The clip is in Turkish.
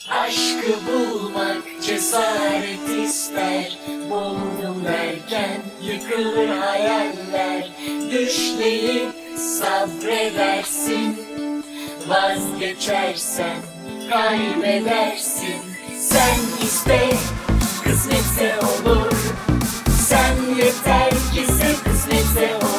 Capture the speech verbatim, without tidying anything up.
Aşkı bulmak cesaret ister. Buldum derken yıkılır hayaller. Düşleyip sabredersin. Vazgeçersen kaybedersin. Sen iste, kısmetse olur. Sen yeter ki sev, kısmetse olur.